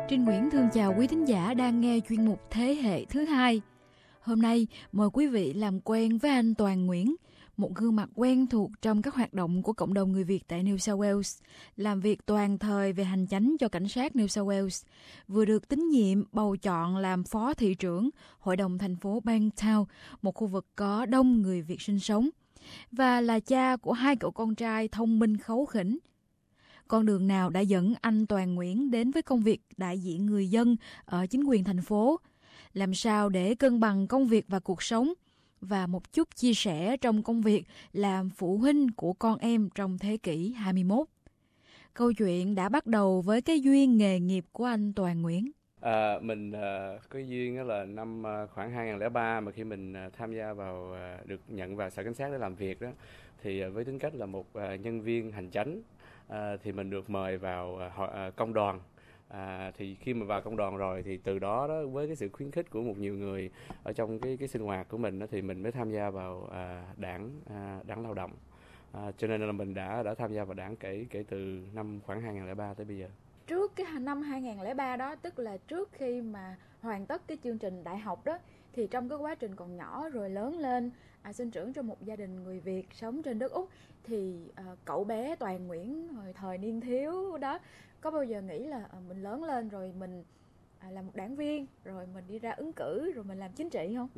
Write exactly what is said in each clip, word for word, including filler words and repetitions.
Trinh Nguyễn thương chào quý thính giả đang nghe chuyên mục Thế hệ thứ hai. Hôm nay mời quý vị làm quen với anh Toàn Nguyễn, một gương mặt quen thuộc trong các hoạt động của cộng đồng người Việt tại New South Wales, làm việc toàn thời về hành chánh cho cảnh sát New South Wales, vừa được tín nhiệm bầu chọn làm phó thị trưởng Hội đồng thành phố Bankstown, một khu vực có đông người Việt sinh sống, và là cha của hai cậu con trai thông minh kháu khỉnh. Con đường nào đã dẫn anh Toàn Nguyễn đến với công việc đại diện người dân ở chính quyền thành phố? Làm sao để cân bằng công việc và cuộc sống? Và một chút chia sẻ trong công việc làm phụ huynh của con em trong thế kỷ hai mươi mốt. Câu chuyện đã bắt đầu với cái duyên nghề nghiệp của anh Toàn Nguyễn. À, mình à, có duyên đó là năm à, khoảng hai không không ba mà khi mình à, tham gia vào à, được nhận vào sở cảnh sát để làm việc đó, thì à, với tính cách là một à, nhân viên hành chánh, à, thì mình được mời vào à, hội, à, công đoàn. À, thì khi mà vào công đoàn rồi thì từ đó đó với cái sự khuyến khích của một nhiều người ở trong cái cái sinh hoạt của mình đó, thì mình mới tham gia vào à, đảng à, đảng lao động. À, cho nên là mình đã đã tham gia vào đảng kể kể từ năm khoảng hai không không ba tới bây giờ. Trước cái năm hai không không ba đó, tức là trước khi mà hoàn tất cái chương trình đại học đó, thì trong cái quá trình còn nhỏ rồi lớn lên, à, sinh trưởng trong một gia đình người Việt sống trên đất Úc, thì à, cậu bé Toàn Nguyễn hồi thời niên thiếu đó có bao giờ nghĩ là à, mình lớn lên rồi mình à, là một đảng viên, rồi mình đi ra ứng cử, rồi mình làm chính trị không?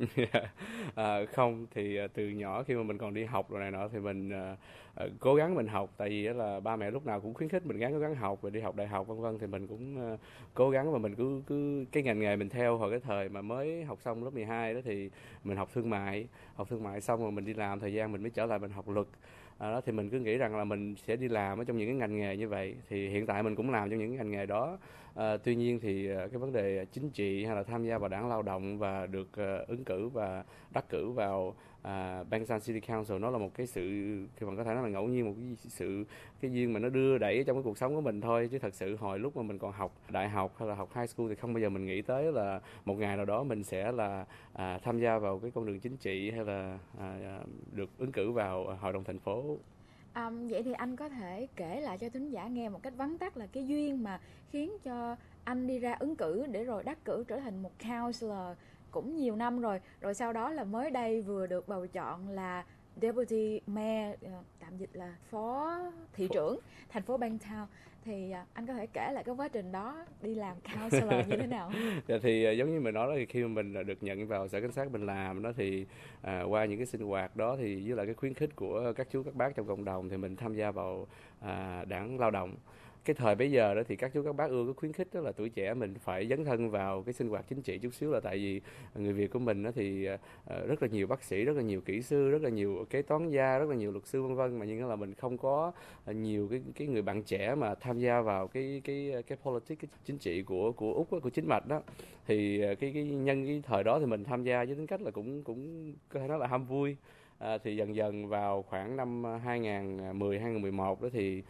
à, không, thì từ nhỏ khi mà mình còn đi học rồi này nọ thì mình uh, uh, cố gắng mình học, tại vì là ba mẹ lúc nào cũng khuyến khích mình gắng cố gắng học rồi đi học đại học vân vân, thì mình cũng uh, cố gắng và mình cứ cứ cái ngành nghề mình theo hồi cái thời mà mới học xong lớp mười hai đó thì mình học thương mại, học thương mại xong rồi mình đi làm thời gian mình mới trở lại mình học luật. À, đó thì mình cứ nghĩ rằng là mình sẽ đi làm ở trong những cái ngành nghề như vậy, thì hiện tại mình cũng làm trong những cái ngành nghề đó. À, tuy nhiên thì cái vấn đề chính trị hay là tham gia vào đảng lao động và được uh, ứng cử và đắc cử vào uh, Bankstown City Council, nó là một cái sự khi mà có thể nói là ngẫu nhiên, một cái sự cái duyên mà nó đưa đẩy trong cái cuộc sống của mình thôi, chứ thật sự hồi lúc mà mình còn học đại học hay là học high school thì không bao giờ mình nghĩ tới là một ngày nào đó mình sẽ là uh, tham gia vào cái con đường chính trị hay là uh, được ứng cử vào hội đồng thành phố. À, vậy thì anh có thể kể lại cho thính giả nghe một cách vắn tắt là cái duyên mà khiến cho anh đi ra ứng cử để rồi đắc cử trở thành một councillor cũng nhiều năm rồi, rồi sau đó là mới đây vừa được bầu chọn là Deputy Mayor, tạm dịch là phó thị trưởng thành phố Bankstown. Thì anh có thể kể lại cái quá trình đó đi làm councillor như thế nào? Dạ, thì giống như mình nói đó, thì khi mà mình được nhận vào sở cảnh sát mình làm đó thì à, qua những cái sinh hoạt đó thì với lại cái khuyến khích của các chú các bác trong cộng đồng thì mình tham gia vào à, đảng lao động. Cái thời bấy giờ đó thì các chú các bác ưa cái khuyến khích đó là tuổi trẻ mình phải dấn thân vào cái sinh hoạt chính trị chút xíu, là tại vì người Việt của mình đó thì rất là nhiều bác sĩ, rất là nhiều kỹ sư, rất là nhiều kế toán gia, rất là nhiều luật sư vân vân, mà nhưng là mình không có nhiều cái cái người bạn trẻ mà tham gia vào cái cái cái politics, cái chính trị của của Úc, của chính mạch đó. Thì cái cái nhân cái thời đó thì mình tham gia với tính cách là cũng cũng có thể nói là ham vui. À, thì dần dần vào khoảng năm hai không một không, hai không một một đó thì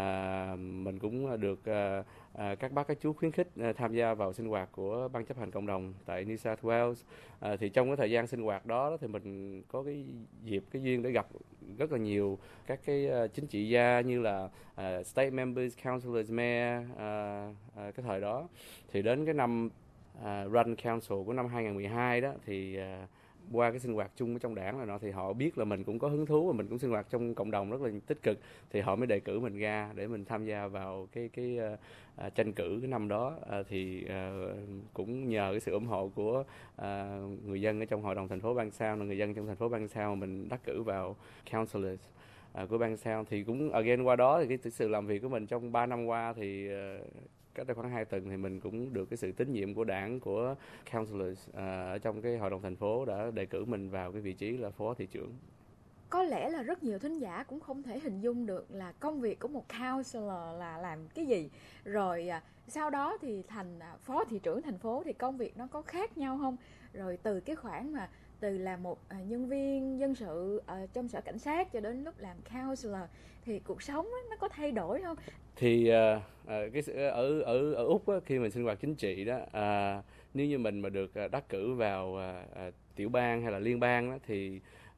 à, mình cũng được à, à, các bác các chú khuyến khích à, tham gia vào sinh hoạt của ban chấp hành cộng đồng tại New South Wales. À, thì trong cái thời gian sinh hoạt đó, đó thì mình có cái dịp, cái duyên để gặp rất là nhiều các cái uh, chính trị gia như là uh, state members, councillors, mayor uh, uh, cái thời đó. Thì đến cái năm uh, run council của năm hai không một hai đó thì uh, qua cái sinh hoạt chung ở trong đảng là nó thì họ biết là mình cũng có hứng thú và mình cũng sinh hoạt trong cộng đồng rất là tích cực, thì họ mới đề cử mình ra để mình tham gia vào cái cái uh, uh, tranh cử cái năm đó. Uh, thì uh, cũng nhờ cái sự ủng hộ của uh, người dân ở trong hội đồng thành phố Bankstown, là người dân trong thành phố Bankstown mình đắc cử vào councillors uh, của Bankstown. Thì cũng again qua đó thì cái sự làm việc của mình trong ba năm qua thì uh, cách đây khoảng hai tuần thì mình cũng được cái sự tín nhiệm của đảng, của councillors uh, ở trong cái hội đồng thành phố đã đề cử mình vào cái vị trí là phó thị trưởng. Có lẽ là rất nhiều thính giả cũng không thể hình dung được là công việc của một councillor là làm cái gì. Rồi à, sau đó thì thành à, phó thị trưởng thành phố thì công việc nó có khác nhau không? Rồi từ cái khoảng mà từ là một à, nhân viên dân sự à, trong sở cảnh sát cho đến lúc làm councillor thì cuộc sống á, nó có thay đổi không? Thì à, cái ở ở ở Úc á, khi mình sinh hoạt chính trị đó, à, nếu như mình mà được đắc cử vào à, à, tiểu bang hay là liên bang đó, thì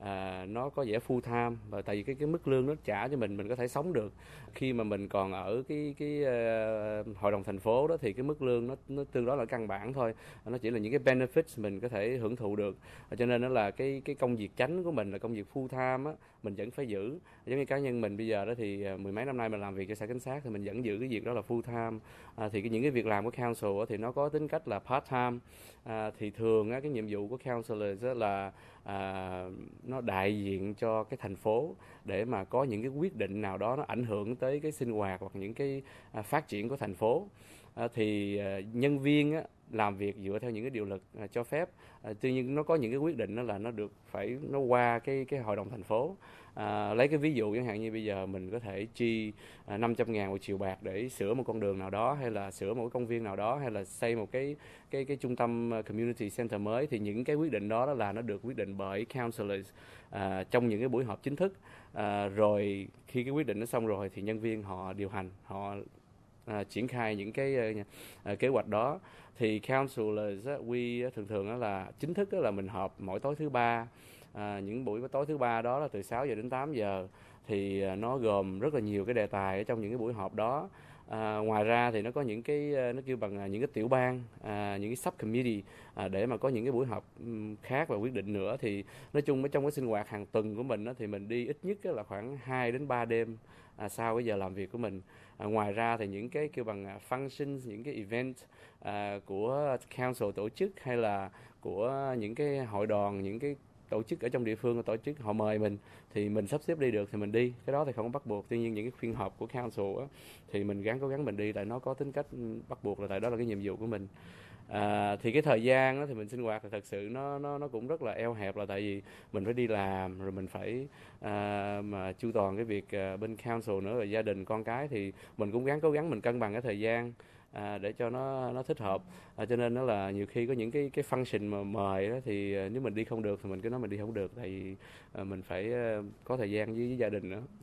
à, nó có vẻ full time, và tại vì cái cái mức lương nó trả cho mình mình có thể sống được. Khi mà mình còn ở cái cái uh, hội đồng thành phố đó thì cái mức lương nó nó tương đối là căn bản thôi, nó chỉ là những cái benefits mình có thể hưởng thụ được, cho nên nó là cái cái công việc chánh của mình là công việc full time á, mình vẫn phải giữ. Giống như cá nhân mình bây giờ đó thì mười mấy năm nay mình làm việc cho sở cảnh sát thì mình vẫn giữ cái việc đó là full time. À, thì cái, những cái việc làm của council á, thì nó có tính cách là part time. À, thì thường á, cái nhiệm vụ của councillors là à, nó đại diện cho cái thành phố để mà có những cái quyết định nào đó nó ảnh hưởng tới cái sinh hoạt hoặc những cái à, phát triển của thành phố. À, thì à, nhân viên á, làm việc dựa theo những cái điều luật à, cho phép. À, tuy nhiên nó có những cái quyết định đó là nó được phải nó qua cái cái hội đồng thành phố. À, lấy cái ví dụ chẳng hạn như bây giờ mình có thể chi à, năm trăm ngàn một triệu bạc để sửa một con đường nào đó, hay là sửa một cái công viên nào đó, hay là xây một cái cái cái trung tâm community center mới, thì những cái quyết định đó, đó là nó được quyết định bởi councillors à, trong những cái buổi họp chính thức. À, rồi khi cái quyết định nó xong rồi thì nhân viên họ điều hành, họ à, triển khai những cái à, kế hoạch đó. Thì councillors á, we thường thường á, là chính thức á, là mình họp mỗi tối thứ ba. À, những buổi tối thứ ba đó là từ sáu giờ đến tám giờ, thì à, nó gồm rất là nhiều cái đề tài ở trong những cái buổi họp đó. À, ngoài ra thì nó có những cái nó kêu bằng những cái tiểu ban, à, những cái subcommittee à, để mà có những cái buổi họp khác và quyết định nữa. Thì nói chung ở trong cái sinh hoạt hàng tuần của mình đó, thì mình đi ít nhất là khoảng hai đến ba đêm à, sau cái giờ làm việc của mình. À, ngoài ra thì những cái kêu bằng functions, những cái event à, của council tổ chức, hay là của những cái hội đoàn, những cái tổ chức ở trong địa phương tổ chức họ mời mình thì mình sắp xếp đi được thì mình đi, cái đó thì không bắt buộc. Tuy nhiên những cái phiên họp của council á, thì mình gắng cố gắng mình đi, tại nó có tính cách bắt buộc, là tại đó là cái nhiệm vụ của mình. À, thì cái thời gian đó thì mình sinh hoạt thì thật sự nó nó nó cũng rất là eo hẹp, là tại vì mình phải đi làm, rồi mình phải à, mà chu toàn cái việc à, bên council nữa, rồi gia đình con cái, thì mình cũng gắng cố gắng mình cân bằng cái thời gian à, để cho nó nó thích hợp. À, cho nên nó là nhiều khi có những cái cái function mà mời đó, thì à, nếu mình đi không được thì mình cứ nói mình đi không được, tại vì à, mình phải à, có thời gian với, với gia đình nữa.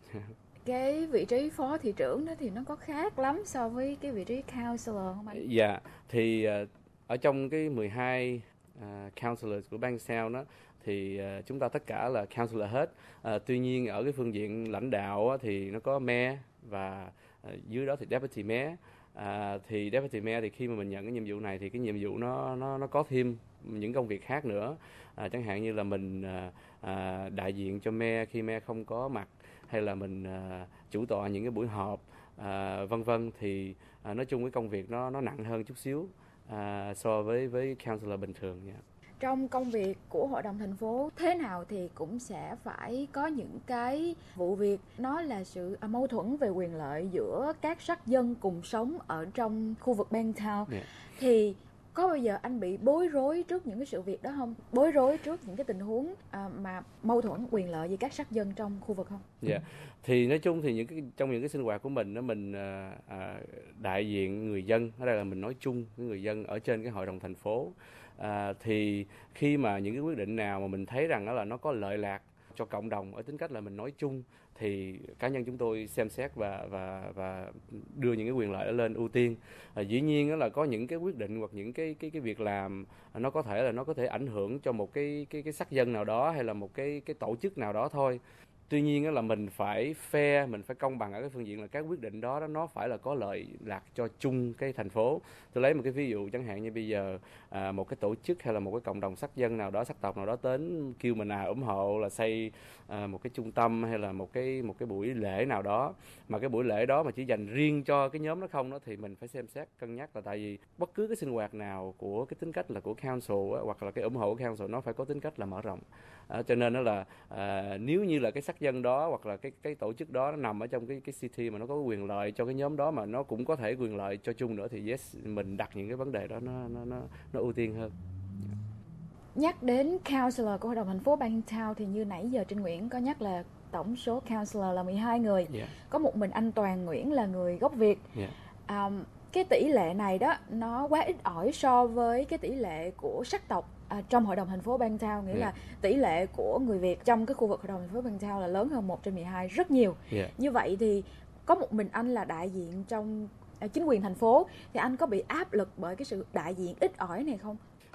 Cái vị trí phó thị trưởng đó thì nó có khác lắm so với cái vị trí councillor không anh? Dạ, thì uh, ở trong cái mười hai uh, councillors của Bankstown đó, thì uh, chúng ta tất cả là councillor hết. Uh, tuy nhiên ở cái phương diện lãnh đạo á, thì nó có mayor và uh, dưới đó thì deputy mayor. À, thì deputy mayor thì khi mà mình nhận cái nhiệm vụ này thì cái nhiệm vụ nó nó nó có thêm những công việc khác nữa. À, chẳng hạn như là mình à, à, đại diện cho mayor khi mayor không có mặt, hay là mình à, chủ tọa những cái buổi họp, à, vân vân. Thì à, nói chung cái công việc nó nó nặng hơn chút xíu à, so với với councillor bình thường. Yeah. Trong công việc của hội đồng thành phố thế nào thì cũng sẽ phải có những cái vụ việc nó là sự mâu thuẫn về quyền lợi giữa các sắc dân cùng sống ở trong khu vực Bankstown. Yeah. Thì có bao giờ anh bị bối rối trước những cái sự việc đó không? Bối rối trước những cái tình huống à, mà mâu thuẫn quyền lợi giữa các sắc dân trong khu vực không? Dạ. Yeah. Thì nói chung thì những cái trong những cái sinh hoạt của mình đó, mình à, à, đại diện người dân, ở đây là mình nói chung với người dân ở trên cái hội đồng thành phố. À, thì khi mà những cái quyết định nào mà mình thấy rằng đó là nó có lợi lạc cho cộng đồng, ở tính cách là mình nói chung, thì cá nhân chúng tôi xem xét và và và đưa những cái quyền lợi đó lên ưu tiên. À, dĩ nhiên đó là có những cái quyết định hoặc những cái cái cái việc làm nó có thể là nó có thể ảnh hưởng cho một cái cái cái sắc dân nào đó, hay là một cái cái tổ chức nào đó thôi. Tuy nhiên đó là mình phải fair, mình phải công bằng ở cái phương diện là các quyết định đó, đó nó phải là có lợi lạc cho chung cái thành phố. Tôi lấy một cái ví dụ chẳng hạn như bây giờ à, một cái tổ chức hay là một cái cộng đồng sắc dân nào đó, sắc tộc nào đó đến kêu mình à ủng hộ là xây à, một cái trung tâm hay là một cái một cái buổi lễ nào đó, mà cái buổi lễ đó mà chỉ dành riêng cho cái nhóm đó không đó, thì mình phải xem xét cân nhắc, là tại vì bất cứ cái sinh hoạt nào của cái tính cách là của council á, hoặc là cái ủng hộ của council, nó phải có tính cách là mở rộng. À, cho nên đó là à, nếu như là cái sắc dân đó hoặc là cái cái tổ chức đó nó nằm ở trong cái cái city mà nó có quyền lợi cho cái nhóm đó, mà nó cũng có thể quyền lợi cho chung nữa, thì yes, mình đặt những cái vấn đề đó nó nó nó nó ưu tiên hơn. Nhắc đến councillor của hội đồng thành phố Bankstown thì như nãy giờ Trinh Nguyễn có nhắc là tổng số councillor là mười hai người. Yeah. Có một mình anh Toàn Nguyễn là người gốc Việt. Yeah. Um, cái tỷ lệ này đó nó quá ít ỏi so với cái tỷ lệ của sắc tộc à, trong hội đồng thành phố Bankstown, nghĩa yeah. là tỷ lệ của người Việt trong cái khu vực hội đồng thành phố Bankstown là lớn hơn một trên mười hai rất nhiều. Yeah. Như vậy thì có một mình anh là đại diện trong à, chính quyền thành phố, thì anh có bị áp lực bởi cái sự đại diện ít ỏi này không?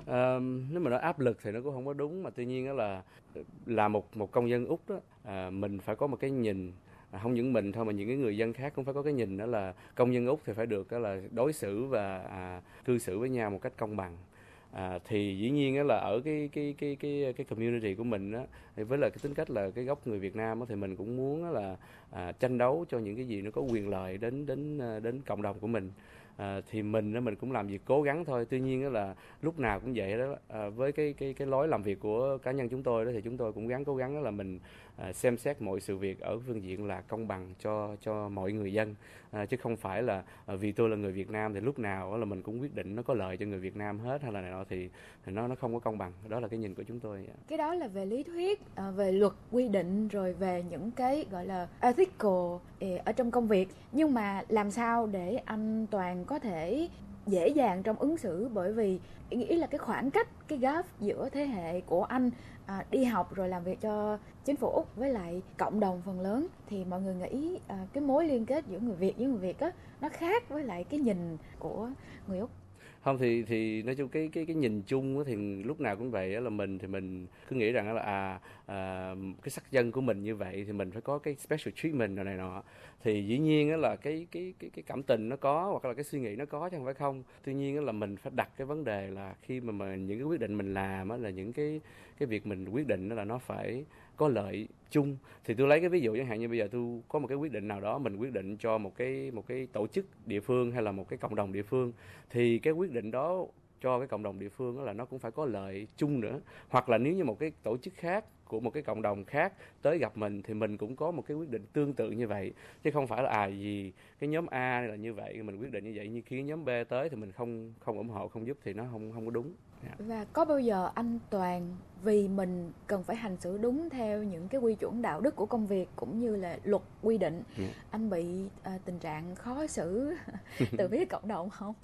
À, nếu mà nói áp lực thì nó cũng không có đúng, mà tuy nhiên đó là là một một công dân Úc đó, à, mình phải có một cái nhìn, à, không những mình thôi mà những cái người dân khác cũng phải có cái nhìn, đó là công dân Úc thì phải được đó là đối xử và à, cư xử với nhau một cách công bằng. À, thì dĩ nhiên á là ở cái cái cái cái cái community của mình á, thì với là cái tính cách là cái gốc người Việt Nam á, thì mình cũng muốn á là à, tranh đấu cho những cái gì nó có quyền lợi đến đến à, đến cộng đồng của mình. À, thì mình á mình cũng làm việc cố gắng thôi, tuy nhiên á là lúc nào cũng vậy đó, à, với cái cái cái lối làm việc của cá nhân chúng tôi đó, thì chúng tôi cũng gắng cố gắng đó là mình à, xem xét mọi sự việc ở phương diện là công bằng cho cho mọi người dân, à, chứ không phải là à, vì tôi là người Việt Nam thì lúc nào đó là mình cũng quyết định nó có lợi cho người Việt Nam hết hay là này nọ, thì thì nó nó không có công bằng. Đó là cái nhìn của chúng tôi. Cái đó là về lý thuyết, à, về luật quy định, rồi về những cái gọi là ethical ở trong công việc. Nhưng mà làm sao để anh Toàn có thể dễ dàng trong ứng xử, bởi vì nghĩ là cái khoảng cách, cái gap giữa thế hệ của anh à, đi học rồi làm việc cho chính phủ Úc với lại cộng đồng phần lớn, thì mọi người nghĩ à, cái mối liên kết giữa người Việt với người Việt á nó khác với lại cái nhìn của người Úc. Không, thì thì nói chung cái cái cái nhìn chung á, thì lúc nào cũng vậy á, là mình thì mình cứ nghĩ rằng là à, à cái sắc dân của mình như vậy thì mình phải có cái special treatment này, này nọ. Thì dĩ nhiên á là cái cái cái cái cảm tình nó có, hoặc là cái suy nghĩ nó có chứ không phải không. Tuy nhiên á là mình phải đặt cái vấn đề là khi mà, mà những cái quyết định mình làm á, là những cái cái việc mình quyết định đó là nó phải có lợi chung. Thì tôi lấy cái ví dụ chẳng hạn như bây giờ tôi có một cái quyết định nào đó, mình quyết định cho một cái một cái tổ chức địa phương hay là một cái cộng đồng địa phương, thì cái quyết định đó cho cái cộng đồng địa phương đó là nó cũng phải có lợi chung nữa. Hoặc là nếu như một cái tổ chức khác của một cái cộng đồng khác tới gặp mình thì mình cũng có một cái quyết định tương tự như vậy, chứ không phải là à vì cái nhóm A là như vậy mình quyết định như vậy, như khi cái nhóm B tới thì mình không không ủng hộ, không giúp thì nó không không có đúng. Yeah. Và có bao giờ anh Toàn vì mình cần phải hành xử đúng theo những cái quy chuẩn đạo đức của công việc cũng như là luật quy định, yeah, anh bị à, tình trạng khó xử từ phía cộng đồng không?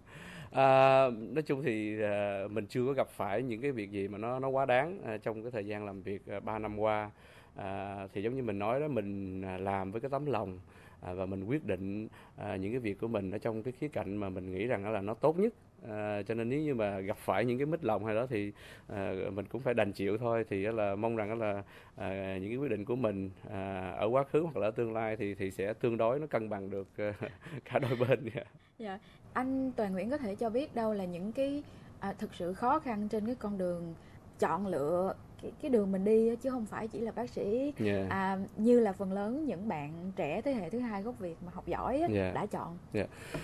À, nói chung thì à, mình chưa có gặp phải những cái việc gì mà nó nó quá đáng à, trong cái thời gian làm việc à, ba năm qua. À, thì giống như mình nói đó, mình à, làm với cái tấm lòng à, và mình quyết định à, những cái việc của mình ở trong cái khía cạnh mà mình nghĩ rằng là nó tốt nhất. À, cho nên nếu như mà gặp phải những cái mít lòng hay đó thì à, mình cũng phải đành chịu thôi. Thì là mong rằng là à, những cái quyết định của mình à, ở quá khứ hoặc là ở tương lai thì thì sẽ tương đối nó cân bằng được à, cả đôi bên. Yeah. Dạ. Anh Toàn Nguyễn có thể cho biết đâu là những cái à, thực sự khó khăn trên cái con đường chọn lựa cái, cái đường mình đi, chứ không phải chỉ là bác sĩ, yeah, à, như là phần lớn những bạn trẻ thế hệ thứ hai gốc Việt mà học giỏi á, yeah, đã chọn. Yeah.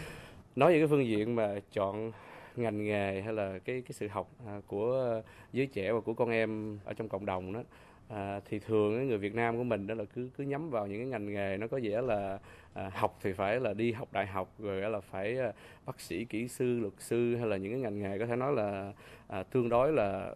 Nói về cái phương diện mà chọn ngành nghề hay là cái cái sự học à, của giới trẻ và của con em ở trong cộng đồng đó, à, thì thường cái người Việt Nam của mình đó là cứ cứ nhắm vào những cái ngành nghề nó có vẻ là à, học thì phải là đi học đại học, rồi là phải à, bác sĩ, kỹ sư, luật sư, hay là những cái ngành nghề có thể nói là à, tương đối là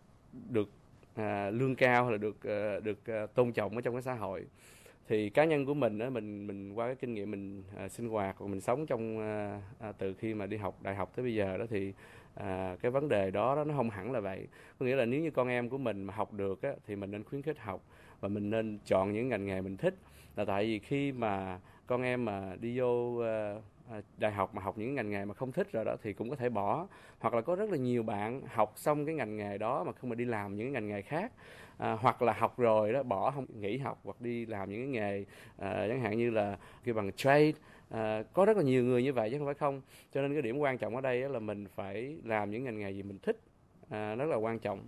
được à, lương cao hay là được à, được à, tôn trọng ở trong cái xã hội. Thì cá nhân của mình á, mình mình qua cái kinh nghiệm mình à, sinh hoạt và mình sống trong à, à, từ khi mà đi học đại học tới bây giờ đó, thì à, cái vấn đề đó, đó nó không hẳn là vậy. Có nghĩa là nếu như con em của mình mà học được á, thì mình nên khuyến khích học và mình nên chọn những ngành nghề mình thích. Là tại vì khi mà con em mà đi vô à, đại học mà học những ngành nghề mà không thích rồi đó thì cũng có thể bỏ, hoặc là có rất là nhiều bạn học xong cái ngành nghề đó mà không mà đi làm những ngành nghề khác, à, hoặc là học rồi đó bỏ, không nghỉ học hoặc đi làm những cái nghề à, chẳng hạn như là kêu bằng trade. À, có rất là nhiều người như vậy chứ không phải không. Cho nên cái điểm quan trọng ở đây là mình phải làm những ngành nghề gì mình thích, à, rất là quan trọng.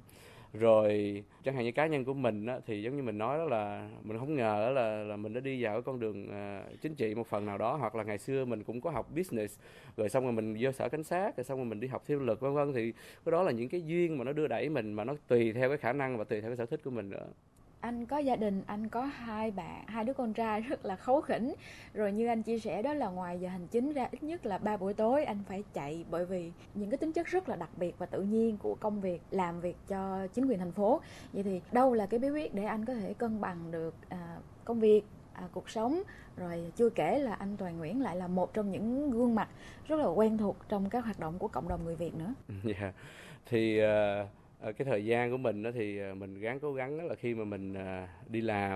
Rồi chẳng hạn như cá nhân của mình á, thì giống như mình nói đó là mình không ngờ đó là là mình đã đi vào cái con đường à, chính trị một phần nào đó, hoặc là ngày xưa mình cũng có học business, rồi xong rồi mình vô sở cảnh sát, rồi xong rồi mình đi học thêm luật vân vân. Thì cái đó là những cái duyên mà nó đưa đẩy mình, mà nó tùy theo cái khả năng và tùy theo cái sở thích của mình nữa. Anh có gia đình, anh có hai bạn, hai đứa con trai rất là kháu khỉnh. Rồi như anh chia sẻ đó là ngoài giờ hành chính ra ít nhất là ba buổi tối anh phải chạy, bởi vì những cái tính chất rất là đặc biệt và tự nhiên của công việc làm việc cho chính quyền thành phố. Vậy thì đâu là cái bí quyết để anh có thể cân bằng được à, công việc, à, cuộc sống, rồi chưa kể là anh Toàn Nguyễn lại là một trong những gương mặt rất là quen thuộc trong các hoạt động của cộng đồng người Việt nữa. Dạ, yeah. Thì uh... cái thời gian của mình đó thì mình gắng cố gắng là khi mà mình đi làm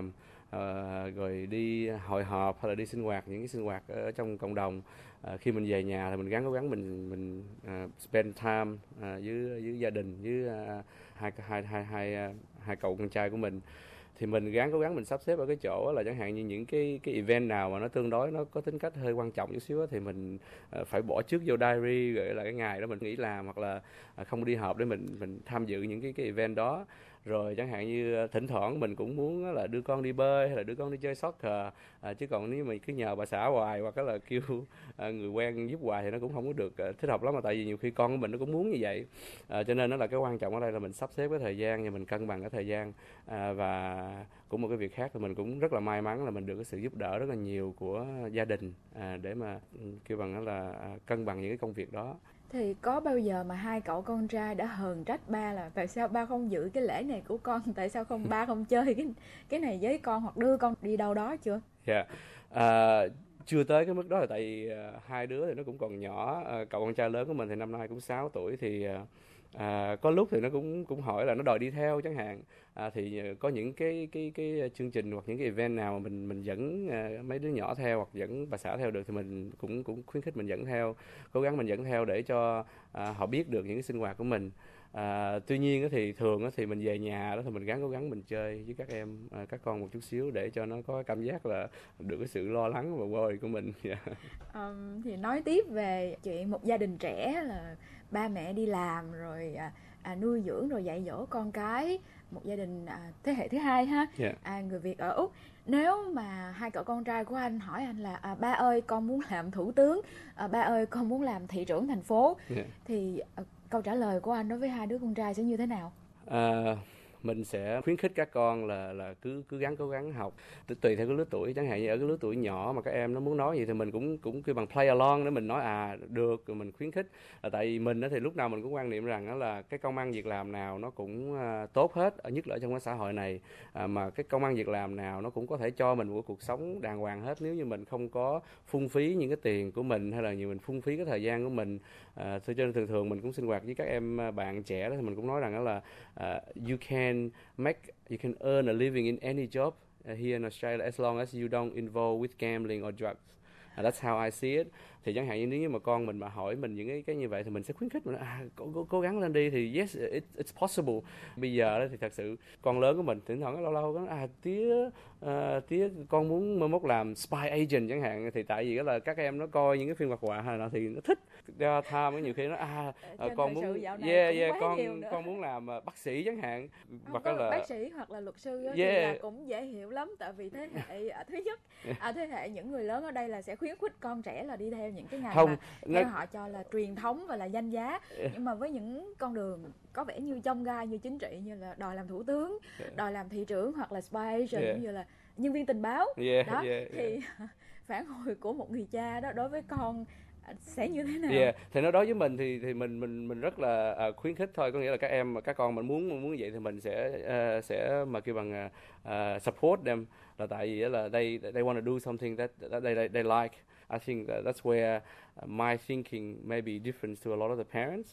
uh, rồi đi hội họp hay là đi sinh hoạt, những cái sinh hoạt ở trong cộng đồng. Uh, khi mình về nhà thì mình gắng cố gắng mình mình uh, spend time uh, với với gia đình, với uh, hai hai hai hai uh, hai cậu con trai của mình. Thì mình gắng cố gắng mình sắp xếp ở cái chỗ là chẳng hạn như những cái cái event nào mà nó tương đối nó có tính cách hơi quan trọng chút xíu thì mình uh, phải bỏ trước vô diary, rồi là cái ngày đó mình nghỉ làm hoặc là uh, không đi họp để mình mình tham dự những cái cái event đó. Rồi chẳng hạn như thỉnh thoảng mình cũng muốn là đưa con đi bơi hay là đưa con đi chơi soccer, à, chứ còn nếu mà cứ nhờ bà xã hoài hoặc là kêu à, người quen giúp hoài thì nó cũng không có được à, thích hợp lắm, mà tại vì nhiều khi con của mình nó cũng muốn như vậy. À, cho nên nó là cái quan trọng ở đây là mình sắp xếp cái thời gian và mình cân bằng cái thời gian. À, và cũng một cái việc khác thì mình cũng rất là may mắn là mình được cái sự giúp đỡ rất là nhiều của gia đình à, để mà kêu bằng là à, cân bằng những cái công việc đó. Thì có bao giờ mà hai cậu con trai đã hờn trách ba là tại sao ba không giữ cái lễ này của con, tại sao không ba không chơi cái cái này với con hoặc đưa con đi đâu đó chưa? Dạ, yeah. à, chưa tới cái mức đó là tại vì uh, hai đứa thì nó cũng còn nhỏ. Uh, cậu con trai lớn của mình thì năm nay cũng sáu tuổi thì uh, À, có lúc thì nó cũng cũng hỏi là nó đòi đi theo chẳng hạn. À, thì có những cái cái cái chương trình hoặc những cái event nào mà mình mình dẫn à, mấy đứa nhỏ theo hoặc dẫn bà xã theo được thì mình cũng cũng khuyến khích mình dẫn theo, cố gắng mình dẫn theo để cho à, họ biết được những cái sinh hoạt của mình. À, tuy nhiên thì thường thì mình về nhà đó thì mình gắng cố gắng mình chơi với các em à, các con một chút xíu để cho nó có cảm giác là được cái sự lo lắng và worry của mình. Yeah. Um, thì nói tiếp về chuyện một gia đình trẻ là ba mẹ đi làm rồi à, à, nuôi dưỡng rồi dạy dỗ con cái, một gia đình à, thế hệ thứ hai ha, yeah. à, người Việt ở Úc. Nếu mà hai cậu con trai của anh hỏi anh là à, ba ơi con muốn làm thủ tướng, à, ba ơi con muốn làm thị trưởng thành phố, yeah. thì à, câu trả lời của anh đối với hai đứa con trai sẽ như thế nào? À, mình sẽ khuyến khích các con là là cứ cứ gắng cố gắng học tùy theo cái lứa tuổi. Chẳng hạn như ở cái lứa tuổi nhỏ mà các em nó muốn nói gì thì mình cũng cũng kêu bằng play along để mình nói à được, rồi mình khuyến khích. Là tại vì mình thì lúc nào mình cũng quan niệm rằng đó là cái công ăn việc làm nào nó cũng uh, tốt hết, nhất là ở trong cái xã hội này, à, mà cái công ăn việc làm nào nó cũng có thể cho mình một cuộc sống đàng hoàng hết nếu như mình không có phung phí những cái tiền của mình hay là nhiều mình phung phí cái thời gian của mình. À, cho nên thường thường mình cũng sinh hoạt với các em bạn trẻ đó thì mình cũng nói rằng đó là uh, you can make you can earn a living in any job uh, here in Australia as long as you don't involve with gambling or drugs. Uh, that's how I see it. Thì chẳng hạn như nếu như mà con mình mà hỏi mình những cái cái như vậy thì mình sẽ khuyến khích mình à, cố, cố, cố gắng lên đi thì yes it, it's possible. Bây giờ đó thì thật sự con lớn của mình thỉnh thoảng lâu lâu có à tía uh, tía con muốn mai mốt làm spy agent chẳng hạn, thì tại vì đó là các em nó coi những cái phim hoạt họa hay là thì nó thích ra tham, nhiều khi nó à uh, con muốn yeah yeah con con muốn làm uh, bác sĩ chẳng hạn, hoặc là bác sĩ hoặc là luật sư đó, yeah. Thì là cũng dễ hiểu lắm, tại vì thế hệ à, thứ nhất à, thế hệ những người lớn ở đây là sẽ khuyến khích con trẻ là đi theo những cái ngành không, mà nó... theo họ cho là truyền thống và là danh giá, yeah. Nhưng mà với những con đường có vẻ như chông gai như chính trị, như là đòi làm thủ tướng, yeah. đòi làm thị trưởng hoặc là spy agent, yeah. Như là nhân viên tình báo, yeah, đó yeah, thì yeah. phản hồi của một người cha đó đối với con sẽ như thế nào? Yeah. Thì nó đối với mình thì thì mình mình mình rất là uh, khuyến khích thôi, có nghĩa là các em mà các con mình muốn muốn như vậy thì mình sẽ uh, sẽ mà kêu bằng uh, support them, là tại vì là they they want to do something that, that they, they they like. I think that that's where my thinking may be different to a lot of the parents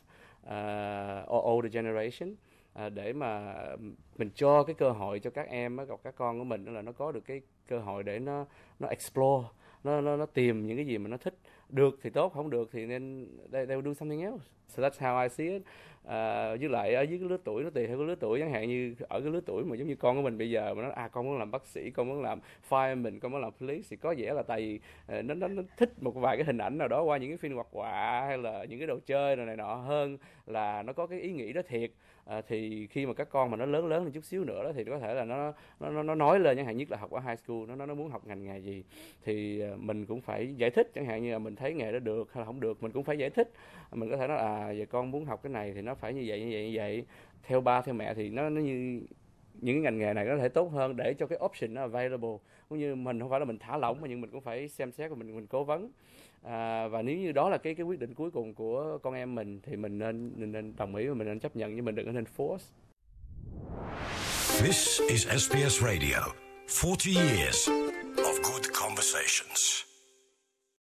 uh, or older generation. À, để mà mình cho cái cơ hội cho các em á, các con của mình đó là nó có được cái cơ hội để nó nó explore, nó nó nó tìm những cái gì mà nó thích, được thì tốt, không được thì nên they, they will do something else. So that's how I see it. À, với lại ở dưới cái lứa tuổi nó tùy theo cái lứa tuổi, chẳng hạn như ở cái lứa tuổi mà giống như con của mình bây giờ mà nó à con muốn làm bác sĩ, con muốn làm fireman, con muốn làm police, thì có vẻ là tại vì uh, nó, nó nó thích một vài cái hình ảnh nào đó qua những cái phim hoạt họa hay là những cái đồ chơi này, này nọ hơn là nó có cái ý nghĩ đó thiệt. À, thì khi mà các con mà nó lớn lớn lên chút xíu nữa đó thì có thể là nó nó nó nói lên, chẳng hạn nhất là học ở high school, nó nó muốn học ngành nghề gì thì mình cũng phải giải thích, chẳng hạn như là mình thấy nghề đó được hay là không được, mình cũng phải giải thích. Mình có thể nói à giờ con muốn học cái này thì nó phải như vậy như vậy như vậy, theo ba theo mẹ thì nó nó như những cái ngành nghề này nó có thể tốt hơn, để cho cái option nó available. Cũng như mình không phải là mình thả lỏng mà nhưng mình cũng phải xem xét và mình mình cố vấn. À, và nếu như đó là cái cái quyết định cuối cùng của con em mình thì mình nên mình nên đồng ý và mình nên chấp nhận, nhưng mình đừng có nên force. This is S B S Radio. forty years of good conversations.